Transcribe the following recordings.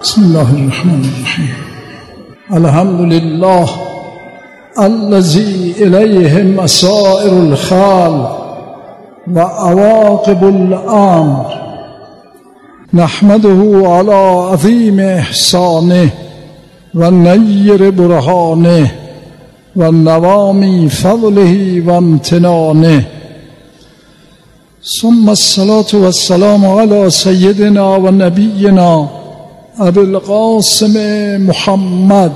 بسم الله الرحمن الرحیم. الحمد لله الذي إليه مسائر الخلق وعواقب الأمر، نحمده على عظيم إحسانه ونير برهانه ونوام فضله وامتنانه، ثم الصلاة والسلام على سيدنا ونبينا أبي القاسم محمد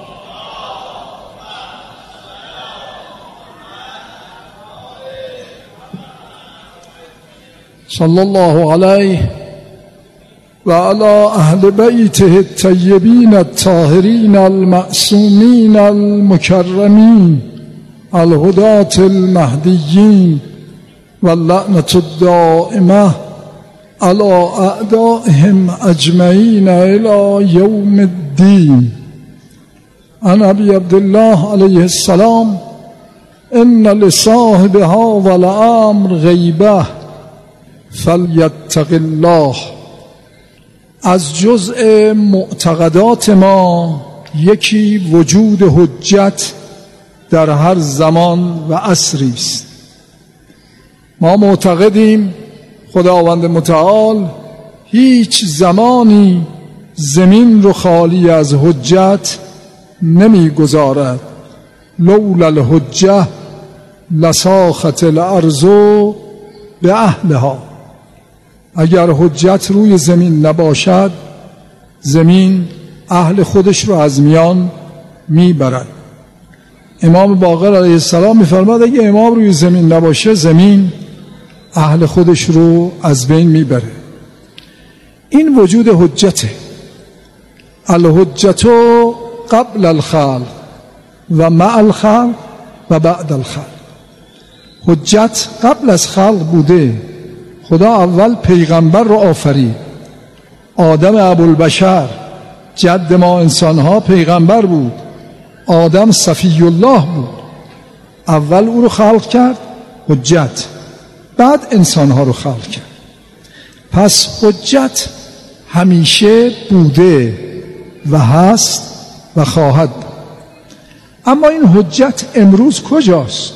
صلى الله عليه وعلى أهل بيته الطيبين الطاهرين المعصومين المكرمين الهداة المهديين، واللعنة الدائمة على أعدائهم أجمعين إلى يوم الدين. عن أبي عبد الله عليه السلام: إن لصاحب هذا الأمر غیبة فلیتق الله. از جزء معتقدات ما یکی وجود حجت در هر زمان و عصری است. ما معتقدیم خداوند متعال هیچ زمانی زمین رو خالی از حجت نمیگذارد. لولا الحجة لساخت الارض به اهلها. اگر حجت روی زمین نباشد، زمین اهل خودش رو از میان میبرد. امام باقر علیه السلام میفرماد اگه امام روی زمین نباشه، زمین اهل خودش رو از بین میبره. این وجود حجته. الحجت قبل الخلق و مع الخلق و بعد الخلق. حجت قبل از خلق بوده. خدا اول پیغمبر رو آفرید. آدم ابوالبشر جد ما انسانها پیغمبر بود. آدم صفی الله بود. اول او رو خلق کرد، حجت. بعد انسانها رو خلق کرد. پس حجت همیشه بوده و هست و خواهد بود. اما این حجت امروز کجاست؟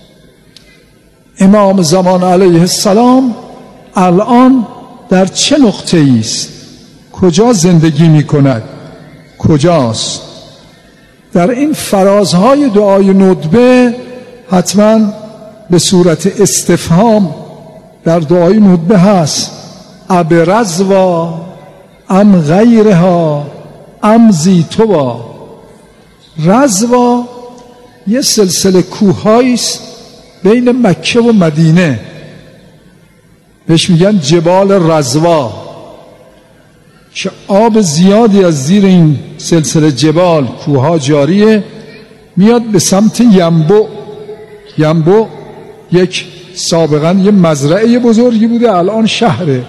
امام زمان علیه السلام الان در چه نقطه است؟ کجا زندگی می کند؟ کجاست؟ در این فرازهای دعای ندبه حتما به صورت استفهام در دعای ندبه هست: ابرزوا ام غیرها ام زیتوا. رزوا یه سلسله کوه‌هایی است بین مکه و مدینه، بهش میگن جبال رزوا، که آب زیادی از زیر این سلسله جبال کوه‌ها جاریه، میاد به سمت ینبع. ینبع یک سابقا یه مزرعه بزرگی بوده، الان شهره.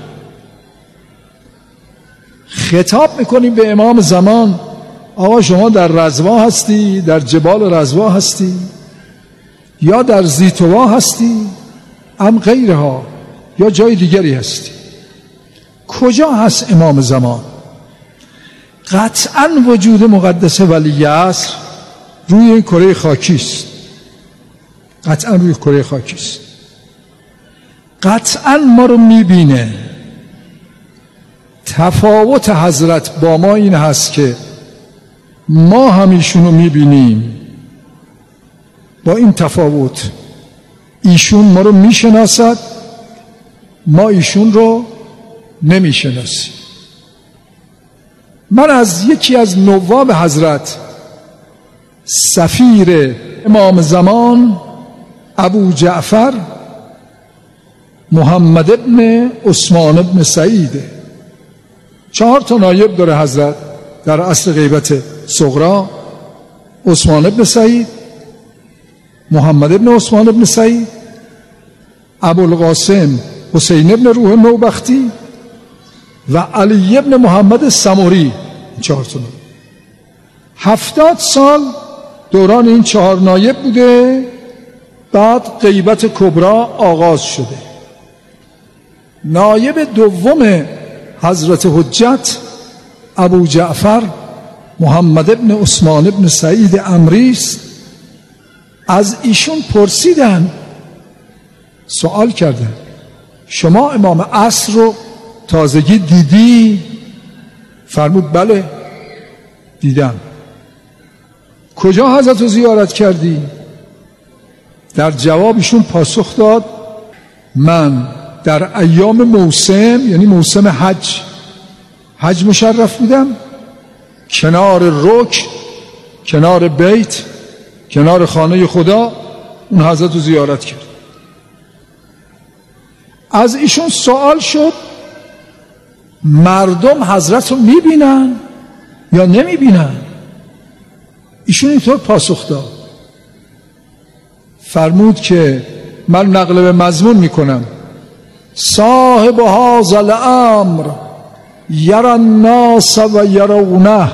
خطاب میکنیم به امام زمان: آقا شما در رزوا هستی، در جبال رزوا هستی، یا در زیتوا هستی، ام غیرها، یا جای دیگری هستی. کجا هست امام زمان؟ قطعا وجود مقدس ولی عصر روی کره خاکی است. قطعا روی کره خاکی است. قطعا ما رو میبینه. تفاوت حضرت با ما این هست که ما همیشون رو میبینیم. با این تفاوت ایشون ما رو میشناسد، ما ایشون رو نمیشناسیم. من از یکی از نواب حضرت، سفیر امام زمان ابو جعفر محمد ابن عثمان ابن سعیده، 4 تا نایب داره حضرت در عصر غیبت صغرا: عثمان ابن سعید، محمد ابن عثمان ابن سعید، ابوالقاسم حسین ابن روح نوبختی و علی ابن محمد سموری. 4 تا نایب. 70 سال دوران این 4 نایب بوده. بعد غیبت کبرا آغاز شده. نایب دوم حضرت حجت ابو جعفر محمد ابن عثمان ابن سعید عمری است. از ایشون پرسیدن، سوال کردن شما امام عصر رو تازگی دیدی؟ فرمود بله دیدم. کجا حضرت رو زیارت کردی؟ در جواب ایشون پاسخ داد من در ایام موسم، یعنی موسم حج مشرف بودم، کنار رکن، کنار بیت، کنار خانه خدا اون حضرت رو زیارت کرد. از ایشون سوال شد مردم حضرت رو میبینن یا نمیبینن؟ ایشون اینطور پاسخ داد، فرمود که من نقل به مضمون میکنم صاحب هذا الامر یرى الناس و یرونه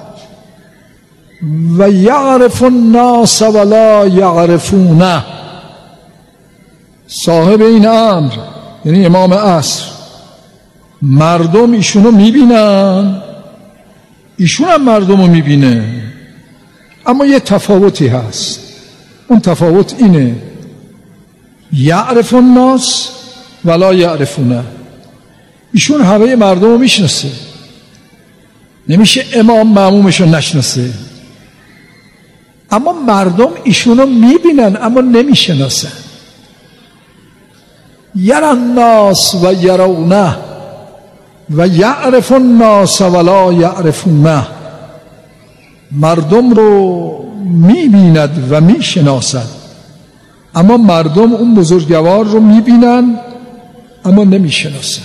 و یعرف الناس ولا یعرفونه. صاحب این امر یعنی امام عصر، مردم ایشونو میبینن، ایشون هم مردم رو میبینه، اما یه تفاوتی هست. اون تفاوت اینه یعرف الناس ولا یعرفونه. ایشون همه مردم رو میشناسه، نمیشه امام مأمومش رو نشناسه، اما مردم ایشونو میبینن اما نمیشناسن. یرى الناس و یرونه و یعرف الناس ولا یعرفونه. مردم رو میبیند و میشناسد، اما مردم اون بزرگوار رو میبینن اما نمیشناسن.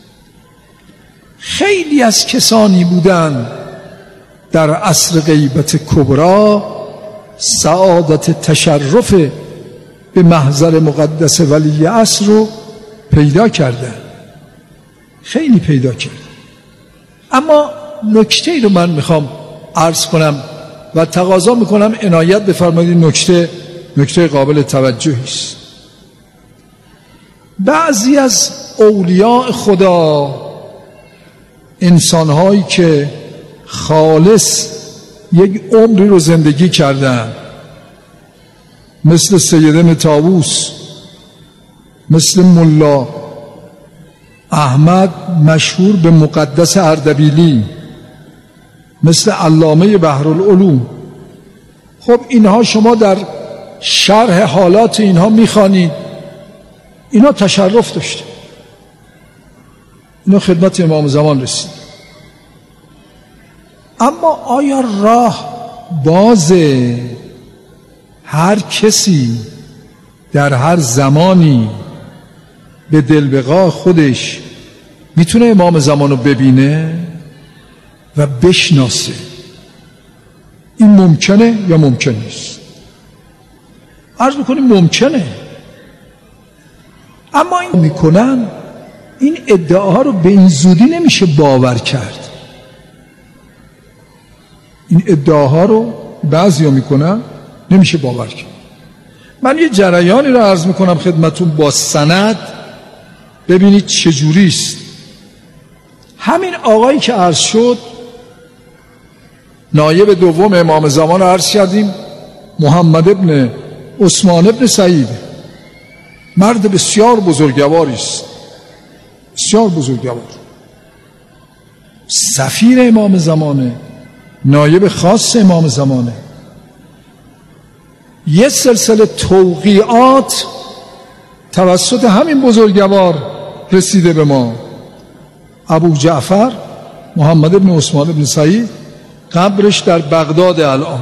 خیلی از کسانی بودن در عصر غیبت کبرا سعادت تشرف به محضر مقدس ولی عصر رو پیدا کردن، خیلی پیدا کردن. اما نکته‌ای رو من میخوام عرض کنم و تقاضا میکنم عنایت بفرمایید. نکته قابل توجهی است. بعضی از اولیاء خدا، انسانهایی که خالص یک عمری رو زندگی کردن، مثل سید طاووس، مثل ملا احمد مشهور به مقدس اردبیلی، مثل علامه بحرالعلوم. خب اینها شما در شرح حالات اینها میخوانید، اینا تشرف داشته، اینا خدمت امام زمان رسید. اما آیا راه بازه؟ هر کسی در هر زمانی به دلبقا خودش میتونه امام زمان رو ببینه و بشناسه؟ این ممکنه یا ممکن نیست؟ عرض میکنیم ممکنه. اما این میکنن، این ادعاها رو به این زودی نمیشه باور کرد. این ادعاها رو بعضیا میکنن نمیشه باور کرد. من یه جریانی رو عرض میکنم خدمتون با سند، ببینید چجوری است. همین آقایی که عرض شد، نایب دوم امام زمان عرض کردیم، محمد ابن عثمان ابن سعید، مرد بسیار بزرگواری است، بسیار بزرگوار، سفیر امام زمانه، نایب خاص امام زمانه. یه سلسله توقیعات توسط همین بزرگوار رسیده به ما. ابو جعفر محمد ابن عثمان ابن سعید قبرش در بغداد الان.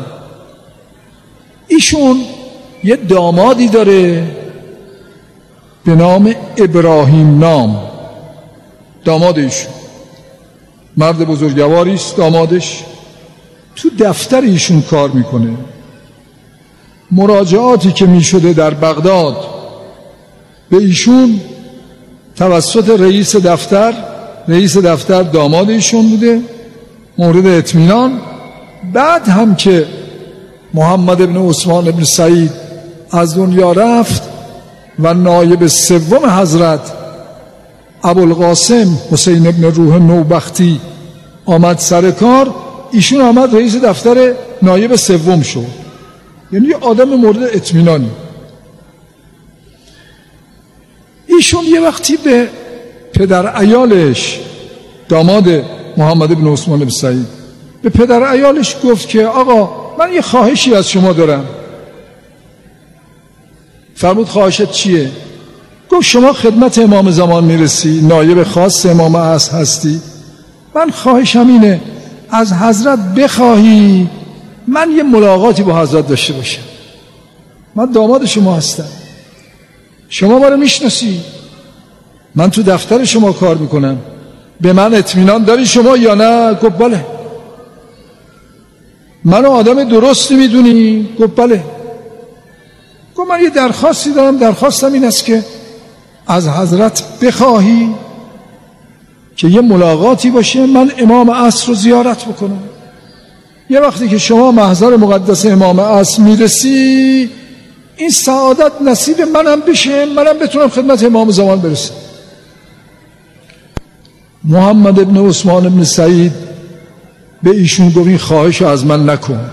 ایشون یه دامادی داره به نام ابراهیم نام. داماد ایشون مرد بزرگواری است، دامادش تو دفتر ایشون کار میکنه. مراجعاتی که میشده در بغداد به ایشون توسط رئیس دفتر داماد ایشون بوده، مورد اطمینان. بعد هم که محمد ابن عثمان ابن سعید از دنیا رفت و نایب سوم حضرت ابوالقاسم حسین ابن روح نوبختی آمد سر کار، ایشون آمد رئیس دفتر نایب سوم شد، یعنی یه آدم مورد اطمینانی. ایشون یه وقتی به پدر عیالش، داماد محمد بن عثمان بن سعید، به پدر عیالش گفت که آقا من یه خواهشی از شما دارم. فرمود خواهشت چیه؟ گفت شما خدمت امام زمان میرسی، نایب خاص امام عصر هستی، من خواهشم اینه از حضرت بخواهی من یه ملاقاتی با حضرت داشته باشم. من داماد شما هستم، شما ما رو میشناسی، من تو دفتر شما کار میکنم، به من اطمینان داری شما یا نه؟ گفت بله. منو آدم درستی میدونی؟ گفت بله. گفت من یه درخواستی دارم، درخواستم این است که از حضرت بخواهی که یه ملاقاتی باشه، من امام عصر رو زیارت بکنم. یه وقتی که شما محضر مقدس امام عصر میرسی، این سعادت نصیب منم بشه، منم بتونم خدمت امام زمان برسم. محمد ابن عثمان ابن سعید به ایشون گفت این خواهش رو از من نکن،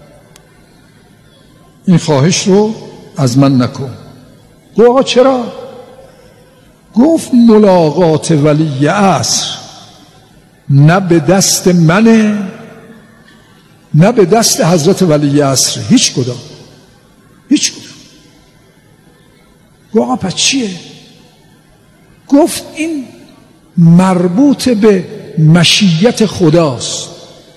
این خواهش رو از من نکن. گفت آقا چرا؟ گفت ملاقات ولی عصر نه به دست منه نه به دست حضرت ولی عصر، هیچ کدام. گفت آقا پس چیه؟ گفت این مربوط به مشیت خداست.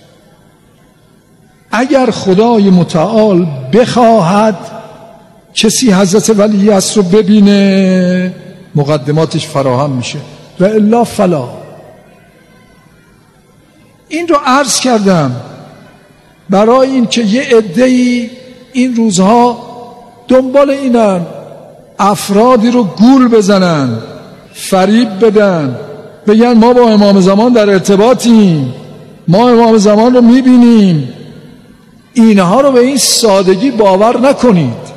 اگر خدای متعال بخواهد کسی حضرت ولی عصر رو ببینه، مقدماتش فراهم میشه، و الا فلا. این رو عرض کردم برای این که یه عده‌ای این روزها دنبال اینن افرادی رو گول بزنن، فریب بدن، بگن ما با امام زمان در ارتباطیم، ما امام زمان رو میبینیم. اینها رو به این سادگی باور نکنید.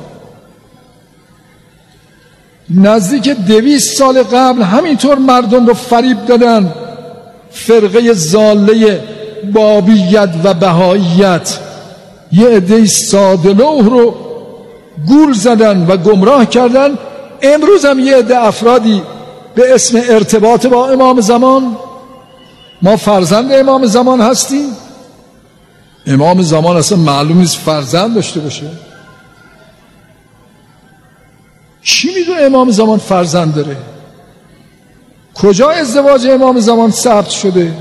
نزدیک 200 سال قبل همینطور مردم رو فریب دادن، فرقه ضاله بابیت و بهاییت یه عده ساده لوح رو گول زدن و گمراه کردن. امروز هم یه عده افرادی به اسم ارتباط با امام زمان، ما فرزند امام زمان هستیم. امام زمان اصلا معلوم نیست فرزند داشته باشه. چی میدونه امام زمان فرزند داره؟ کجا ازدواج امام زمان ثبت شده؟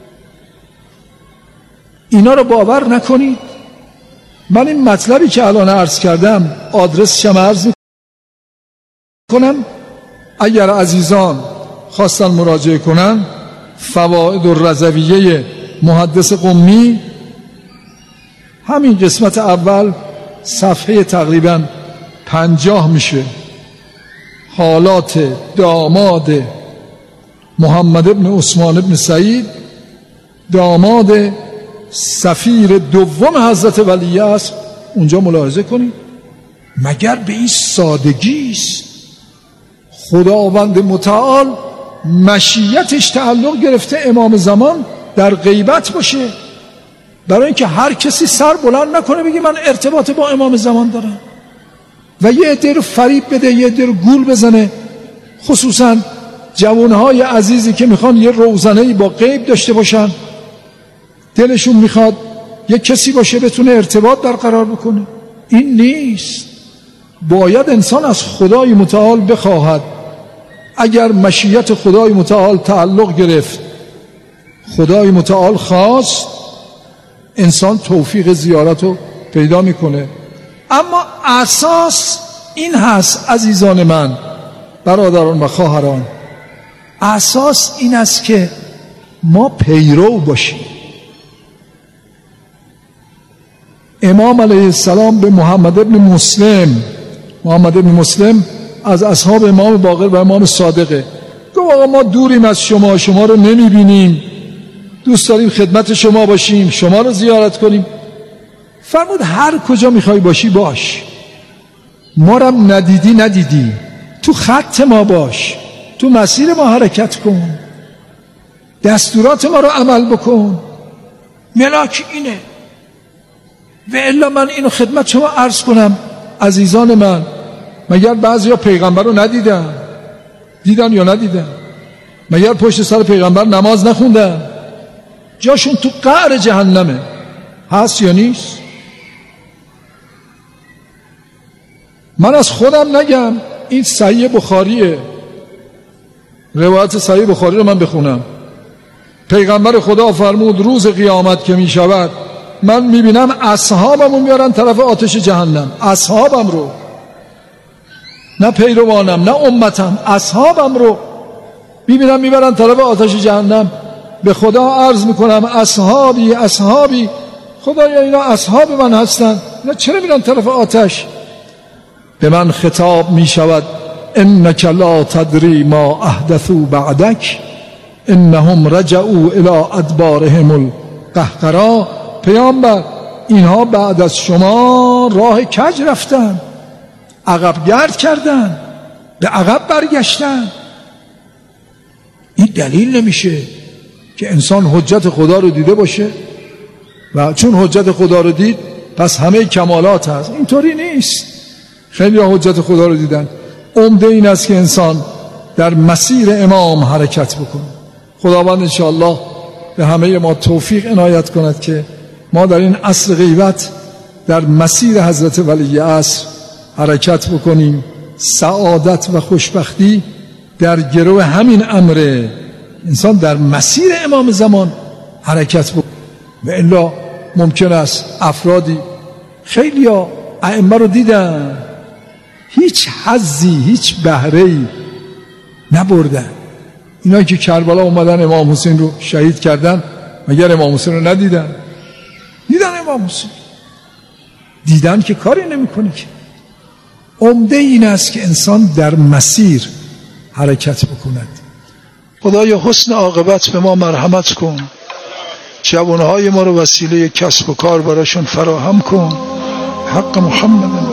اینا رو باور نکنید. من این مطلبی که الان عرض کردم آدرسش هم عرض میکنم، اگر عزیزان خواستن مراجعه کنن، فوائد الرضویه محدث قمی، همین قسمت اول صفحه تقریبا 50 میشه. حالات داماد محمد ابن عثمان ابن سعید، داماد سفیر دوم حضرت ولی عصر، اونجا ملاحظه کنید. مگر به این سادگی است خداوند متعال مشیتش تعلق گرفته امام زمان در غیبت باشه، برای اینکه هر کسی سر بلند نکنه بگه من ارتباط با امام زمان دارم و یه عده رو فریب بده، یه عده رو گول بزنه. خصوصا جوانهای عزیزی که میخوان یه روزنه‌ای با غیب داشته باشن، دلشون میخواد یه کسی باشه بتونه ارتباط برقرار بکنه. این نیست. باید انسان از خدای متعال بخواهد. اگر مشیت خدای متعال تعلق گرفت، خدای متعال خواست، انسان توفیق زیارت رو پیدا میکنه. اما اساس این هست عزیزان من، برادران و خواهران، اساس این است که ما پیرو باشیم. امام علیه السلام به محمد ابن مسلم از اصحاب امام باقر و امام صادقه، گفت آقا ما دوریم از شما، شما رو نمیبینیم، دوست داریم خدمت شما باشیم، شما رو زیارت کنیم. فرمود هر کجا میخوای باشی باش، ما رو ندیدی، تو خط ما باش، تو مسیر ما حرکت کن، دستورات ما رو عمل بکن، ملاک اینه. و الا من اینو خدمت شما عرض کنم عزیزان من، مگر بعضیا پیغمبر رو ندیدن؟ دیدن یا ندیدن؟ مگر پشت سر پیغمبر نماز نخوندن؟ جاشون تو قعر جهنمه. هست یا نیست؟ من از خودم نگم، این صحیح بخاریه، روایت صحیح بخاری رو من بخونم. پیغمبر خدا فرمود روز قیامت که می شود من می بینم اصحابم رو میارن طرف آتش جهنم. اصحابم رو، نه پیروانم نه امتم، اصحابم رو می بینم میبرن طرف آتش جهنم. به خدا عرض میکنم اصحابی اصحابی، خدایا اینا اصحاب من هستن، اینا چرا میرن طرف آتش؟ به من خطاب می شود انک لا تدری ما احدثوا بعدک انهم رجعوا الى ادبارهم القهقرا. پیامبر اینها بعد از شما راه کج رفتن، عقب گرد کردن، به عقب برگشتن. این دلیل نمیشه که انسان حجت خدا رو دیده باشه و چون حجت خدا رو دید پس همه کمالات هست. اینطوری نیست. خیلی ها حجت خدا رو دیدن. عمده این است که انسان در مسیر امام حرکت بکنه. خداوند انشاءالله به همه ما توفیق عنایت کند که ما در این عصر غیبت در مسیر حضرت ولی عصر حرکت بکنیم. سعادت و خوشبختی در گرو همین امره. انسان در مسیر امام زمان حرکت بکنه. و الا ممکن است افرادی، خیلی ها ائمه رو دیدن، هیچ حظی هیچ بهره‌ای نبردن. اینا که کربلا اومدن امام حسین رو شهید کردن، مگر امام حسین رو ندیدن؟ دیدن امام حسین، دیدن که کاری نمی‌کنه که. عمده این است که انسان در مسیر حرکت بکند. خدایا حسن عاقبت به ما مرحمت کن، جوانهای ما رو وسیله کسب و کار براشون فراهم کن. حق محمد